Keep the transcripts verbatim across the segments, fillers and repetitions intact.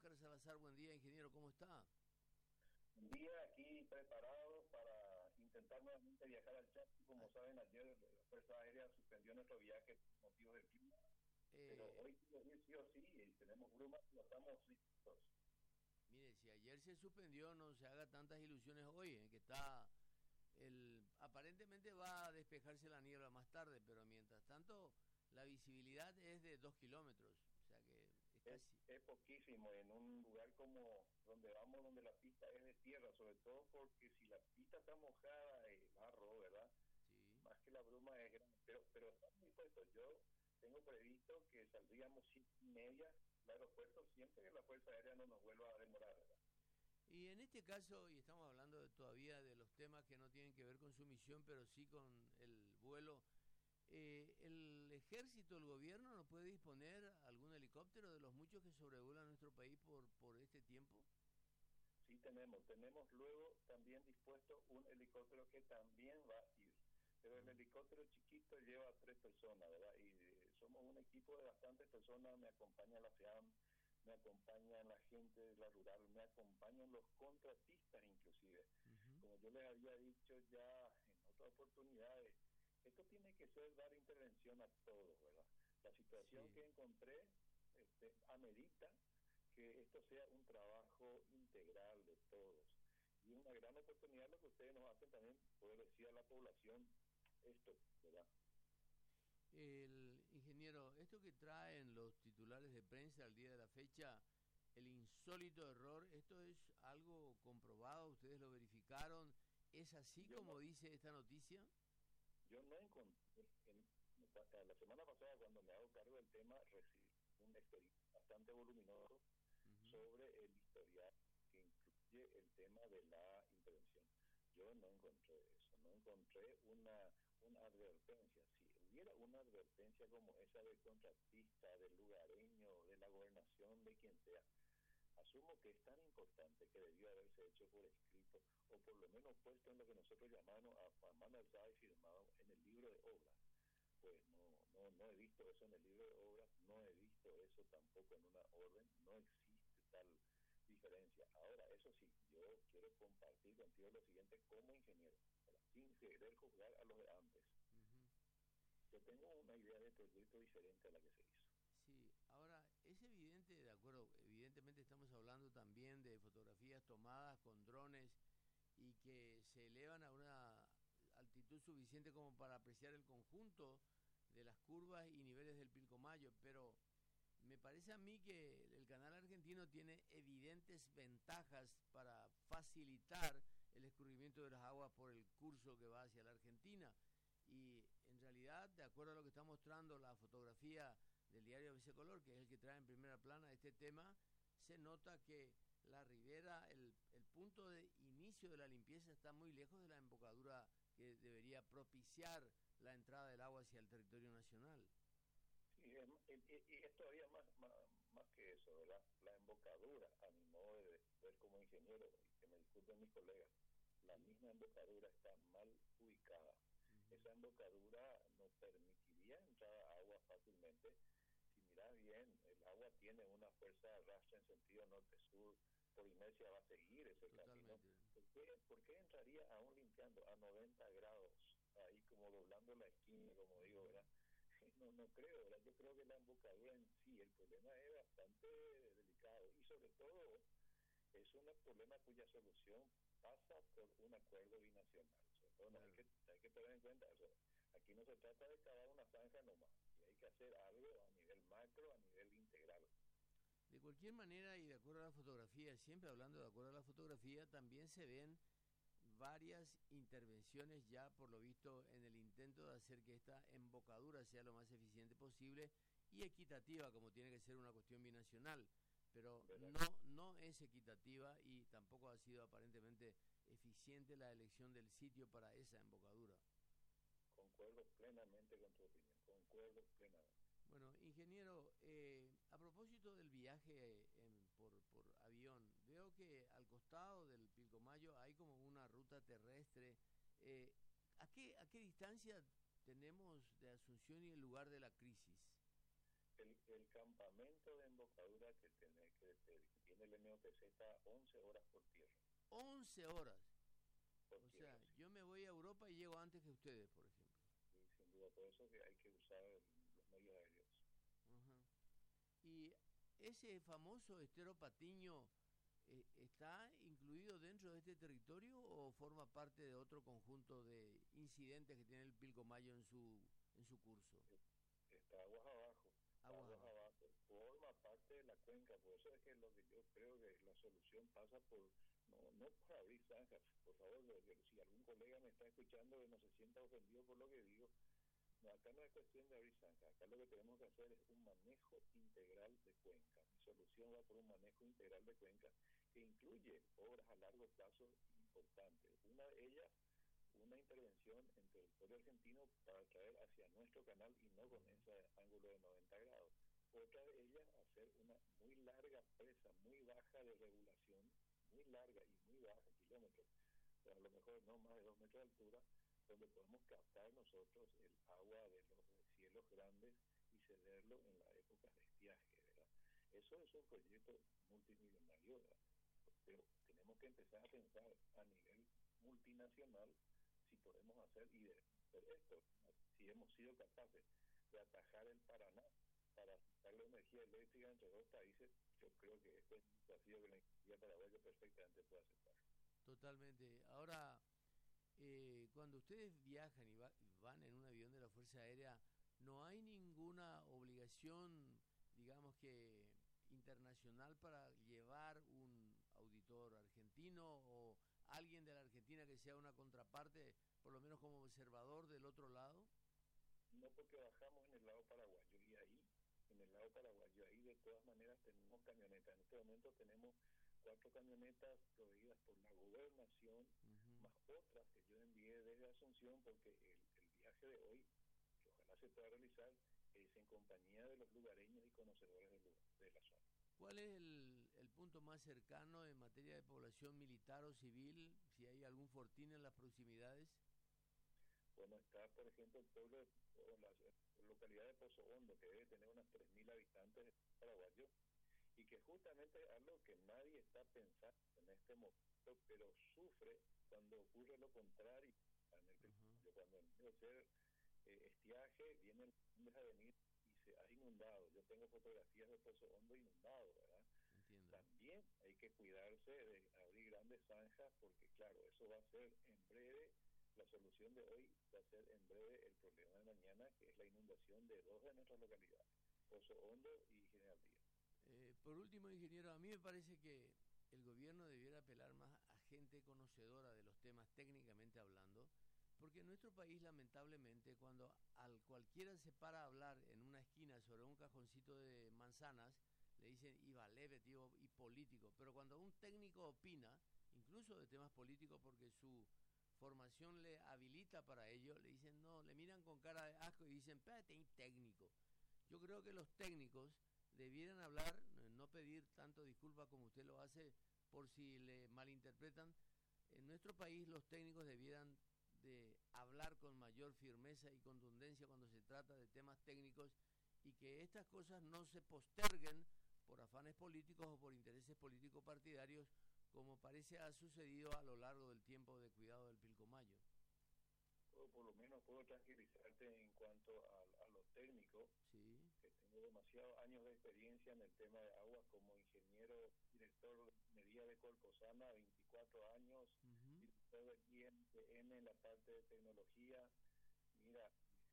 Oscar Salazar, buen día, ingeniero, ¿cómo está? Un día aquí preparado para intentar nuevamente viajar al Chaco. Como Ah, saben, ayer la Fuerza Aérea suspendió nuestro viaje por motivos del clima, pero eh, hoy sí o sí, y tenemos brumas, no estamos listos. mire, si ayer se suspendió, no se haga tantas ilusiones hoy, eh, que está, el, aparentemente va a despejarse la niebla más tarde, pero mientras tanto la visibilidad es de dos kilómetros, o sea que es Es, casi, es poquísimo en un lugar como donde vamos, donde la pista es de tierra, sobre todo porque si la pista está mojada, es barro, ¿verdad? sí. Más que la bruma es grande, pero, pero estamos dispuestos. Yo tengo previsto que saldríamos siete y media del aeropuerto siempre que la Fuerza Aérea no nos vuelva a demorar, ¿verdad? Y en este caso, y estamos hablando de- todavía de los temas que no tienen que ver con su misión, pero sí con el vuelo. Eh, ¿El ejército, el gobierno, no puede disponer algún helicóptero de los muchos que sobrevuelan nuestro país por, por este tiempo? Sí tenemos, tenemos luego también dispuesto un helicóptero que también va a ir, pero el Ah, helicóptero chiquito lleva a tres personas, ¿verdad? Y eh, somos un equipo de bastantes personas, me acompaña la FEAM, me acompaña la gente de la rural, me acompañan los contratistas inclusive. ujú. Como yo les había dicho ya en otras oportunidades, esto tiene que ser dar intervención a todos, ¿verdad? La situación Sí. que encontré este, amerita que esto sea un trabajo integral de todos. Y una gran oportunidad lo que ustedes nos hacen también poder decir a la población esto, ¿verdad? El ingeniero, esto que traen los titulares de prensa al día de la fecha, el insólito error, ¿esto es algo comprobado? ¿Ustedes lo verificaron? ¿Es así Yo como no, dice esta noticia? yo no encontré, en, la semana pasada cuando me hago cargo del tema, recibí un expediente bastante voluminoso Ujú. sobre el historial que incluye el tema de la intervención. Yo no encontré eso, no encontré una, una advertencia. Si hubiera una advertencia como esa del contratista, del lugareño, de la gobernación, de quien sea, asumo que es tan importante que debió haberse hecho por escrito o por lo menos puesto en lo que nosotros llamamos a, a mano alzada y firmado en el libro de obras. Pues no, no, no he visto eso en el libro de obras, no he visto eso tampoco en una orden, no existe tal diferencia. Ahora, eso sí, yo quiero compartir contigo lo siguiente como ingeniero, ¿verdad? Sin querer juzgar a los de antes. Ujú. Yo tengo una idea de proyecto diferente a la que se hizo. Sí, ahora es evidente, de acuerdo, evidentemente estamos hablando también de fotografías tomadas con drones y que se elevan a una altitud suficiente como para apreciar el conjunto de las curvas y niveles del Pilcomayo, pero me parece a mí que el canal argentino tiene evidentes ventajas para facilitar el escurrimiento de las aguas por el curso que va hacia la Argentina. Y en realidad, de acuerdo a lo que está mostrando la fotografía del diario Vicecolor, que es el que trae en primera plana este tema, se nota que la ribera, el, el punto de inicio de la limpieza está muy lejos de la embocadura que debería propiciar la entrada del agua hacia el territorio nacional. Sí, es, es, es todavía más, más, más que eso, ¿verdad? La embocadura, a mi modo de ver como ingeniero, y que me disculpen mis colegas, la Sí. misma embocadura está mal ubicada. Ujú. Esa embocadura no permitiría entrar agua fácilmente. Si miras bien, el agua tiene una fuerza de arrastre en sentido norte-sur, por inercia va a seguir ese camino. Totalmente. ¿Por qué, ¿Por qué entraría aún limpiando a noventa grados, ahí como doblando la esquina, como digo, Ujú. ¿verdad? No, no creo, ¿verdad? Yo creo que la embocadura en sí, el problema es bastante delicado y sobre todo es un problema cuya solución pasa por un acuerdo binacional. Sobre todo no hay Claro. que, hay que tener en cuenta eso. Aquí no se trata de cavar una zanja nomás, y hay que hacer algo a nivel macro, a nivel integral. De cualquier manera, y de acuerdo a la fotografía, siempre hablando de acuerdo a la fotografía, también se ven varias intervenciones ya, por lo visto, en el intento de hacer que esta embocadura sea lo más eficiente posible y equitativa, como tiene que ser una cuestión binacional. Pero ¿Verdad? no, no es equitativa y tampoco ha sido aparentemente eficiente la elección del sitio para esa embocadura. Concuerdo plenamente con tu opinión, concuerdo plenamente. Bueno, ingeniero, eh, a propósito del viaje en- por, por avión, veo que al costado del Pilcomayo hay como una ruta terrestre. Eh, ¿a qué, a qué distancia tenemos de Asunción y el lugar de la crisis? El, el campamento de embocadura que tiene, que, que tiene M O T C está once horas por tierra. once horas. Por O tierra, sea, sí. yo me voy a Europa y llego antes que ustedes, por ejemplo. Y sin duda, por eso que hay que usar los medios aéreos. Ajá. Y ese famoso estero Patiño, eh, ¿está incluido dentro de este territorio o forma parte de otro conjunto de incidentes que tiene el Pilcomayo en su en su curso? Está aguas abajo, está Aguas aguas abajo. abajo, forma parte de la cuenca, por eso es que lo que yo creo que la solución pasa por, no, no por abrir zanjas, por favor, lo que- si algún colega me está escuchando que no se sienta ofendido por lo que digo, no, acá no es cuestión de abrir zanjas, acá lo que tenemos que hacer es un manejo integral de cuenca. Mi solución va por un manejo integral de cuenca que incluye obras a largo plazo importantes. Una de ellas, una intervención en territorio argentino para traer hacia nuestro canal y no con ese ángulo de noventa grados. Otra de ellas, hacer una muy larga presa, muy baja de regulación, muy larga y muy baja, kilómetros, pero a lo mejor no más de dos metros de altura, donde podemos captar nosotros el agua de los cielos grandes y cederlo en la época de estiaje, ¿verdad? Eso es un proyecto multimillonario, ¿verdad? Pero tenemos que empezar a pensar a nivel multinacional si podemos hacer y de hacer esto, si hemos sido capaces de atajar el Paraná para sacar la energía eléctrica entre dos países. Yo creo que este es un desafío que la ingeniería paraguaya perfectamente puede aceptar. Totalmente. Ahora, eh, cuando ustedes viajan y, va- y van en un avión de la Fuerza Aérea, ¿no hay ninguna obligación, digamos que internacional, para llevar un auditor argentino o alguien de la Argentina que sea una contraparte, por lo menos como observador del otro lado? No, porque bajamos en el lado paraguayo y ahí, en el lado paraguayo, ahí de todas maneras tenemos camionetas. En este momento tenemos cuatro camionetas proveídas por la gobernación, Ujú. más otras que yo envié desde Asunción, porque el, el viaje de hoy, que ojalá se pueda realizar, es en compañía de los lugareños y conocedores del lugar, de la zona. ¿Cuál es el, el punto más cercano en materia de población militar o civil? Si hay algún fortín en las proximidades. Bueno, está, por ejemplo, el pueblo, de, o la, la localidad de Pozo Hondo, que debe tener unas tres mil habitantes paraguayos, y que justamente es algo que nadie está pensando en este momento, pero sufre cuando ocurre lo contrario. En el, Ajá. cuando en vez de ser eh, estiaje, vienen las a venir y se ha inundado. Yo tengo fotografías de Pozo Hondo inundado, ¿verdad? Entiendo. También hay que cuidarse de abrir grandes zanjas, porque claro, eso va a ser en breve, la solución de hoy va a ser en breve el problema de mañana, que es la inundación de dos de nuestras localidades, Pozo Hondo y General Díaz. Eh, por último, ingeniero, a mí me parece que el gobierno debiera apelar más a gente conocedora de los temas técnicamente hablando, porque en nuestro país, lamentablemente, cuando al cualquiera se para a hablar en una esquina sobre un cajoncito de manzanas, le dicen y leve, tío, y político. Pero cuando un técnico opina, incluso de temas políticos, porque su formación le habilita para ello, le dicen no, le miran con cara de asco y dicen, espérate, técnico. Yo creo que los técnicos debieran hablar, no pedir tanto disculpa como usted lo hace por si le malinterpretan. En nuestro país los técnicos debieran de hablar con mayor firmeza y contundencia cuando se trata de temas técnicos y que estas cosas no se posterguen por afanes políticos o por intereses políticos partidarios, como parece ha sucedido a lo largo del tiempo de cuidado del Pilcomayo. O por lo menos puedo tranquilizarte en cuanto a, a los técnicos, Sí. que tengo demasiados años de experiencia en el tema de agua como ingeniero, director de ingeniería de Colcosana, veinticuatro años, Uh-huh. director del I M T N en la parte de tecnología, mira,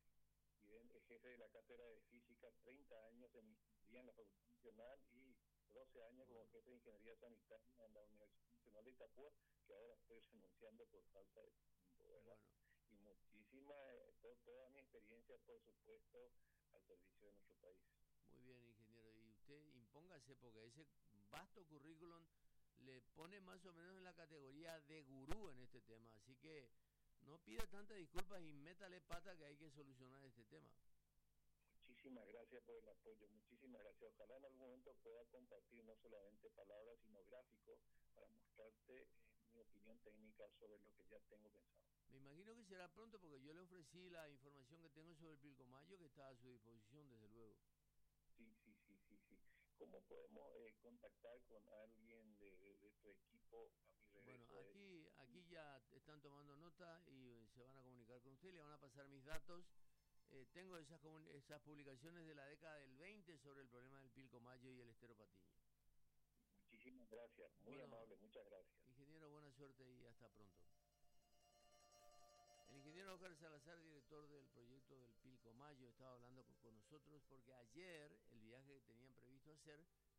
jefe de la cátedra de física, treinta años en ingeniería en la Facultad Nacional y doce años Bueno. como jefe de ingeniería sanitaria en la Universidad Nacional de Itapúa, que ahora estoy renunciando por falta de tiempo, ¿verdad? Bueno. Y muchísima, eh, to, toda mi experiencia, por supuesto, al servicio de nuestro país. Muy bien, ingeniero. Y usted impóngase porque ese vasto currículum le pone más o menos en la categoría de gurú en este tema. Así que no pida tantas disculpas y métale pata que hay que solucionar este tema. Muchísimas gracias por el apoyo, muchísimas gracias. Ojalá en algún momento pueda compartir no solamente palabras, sino gráficos para mostrarte eh, mi opinión técnica sobre lo que ya tengo pensado. Me imagino que será pronto porque yo le ofrecí la información que tengo sobre el Pilcomayo, que está a su disposición, desde luego. Sí, sí, sí, sí, sí. ¿cómo podemos eh, contactar con alguien de, de, de tu equipo a mi Bueno, regreso? aquí, aquí ya están tomando nota y se van a comunicar con usted, le van a pasar mis datos. Eh, tengo esas, esas publicaciones de la década del veinte sobre el problema del Pilcomayo y el Estero Patiño. Muchísimas gracias, muy Bueno, amable, muchas gracias. ingeniero, buena suerte y hasta pronto. El ingeniero Oscar Salazar, director del proyecto del Pilcomayo, estaba hablando con, con nosotros porque ayer el viaje que tenían previsto hacer